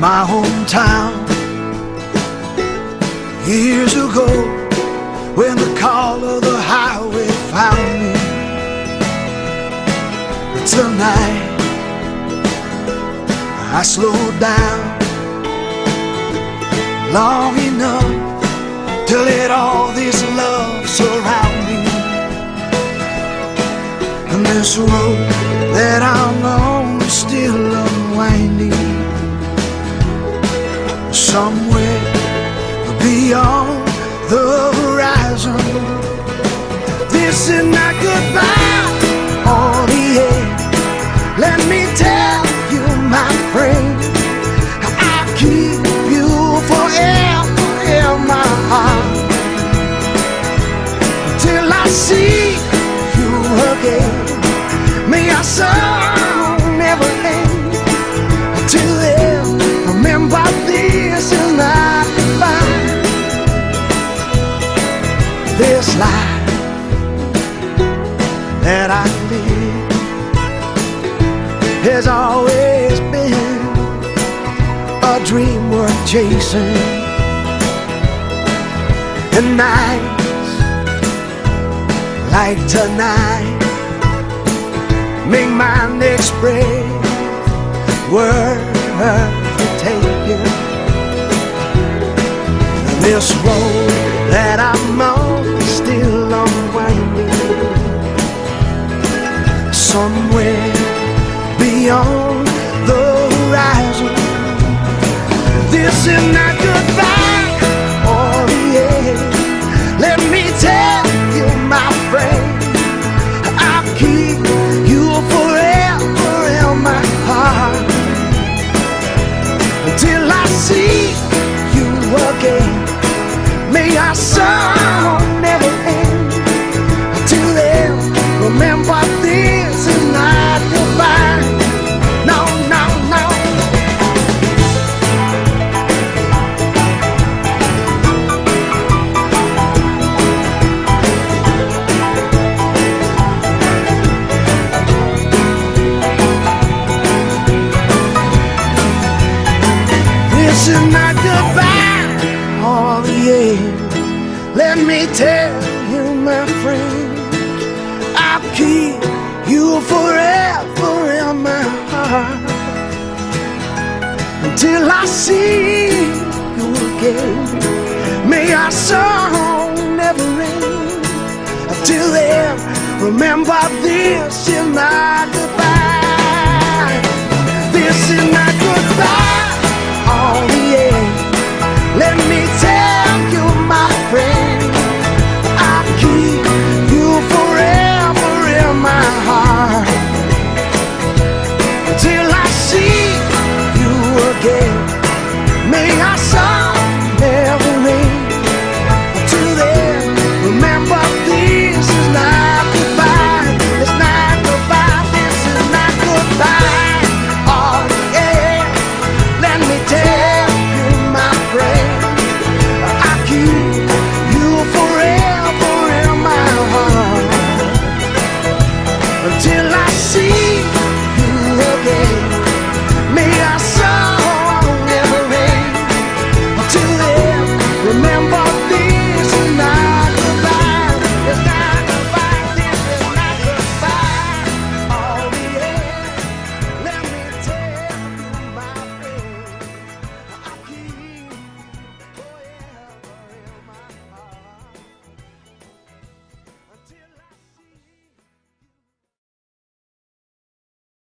my hometown. Years ago, when the call of the highway found me. But tonight I slowed down long enough to let all this love surround me. And this road that I'm on is still unwinding. Somewhere beyond the horizon, this is not goodbye or the end. Let me tell you, my friend, I'll keep you forever in my heart till I see you again. May our song never end. Till then, remember this is not goodbye. This life that I live has always been a dream worth chasing. And nights like tonight make my next breath worth taking. This road that I'm on is still unwinding. Somewhere beyond the horizon, this is not goodbye or the end. Let me tell you, my friend, I'll keep you forever in my heart until I see you again. May our song never end. Until then, remember this is not goodbye. No, no, no. This is not goodbye or the end. Let me tell you, my friend, I'll keep you forever in my heart until I see you again. May our song never end. Until then, remember this is not goodbye.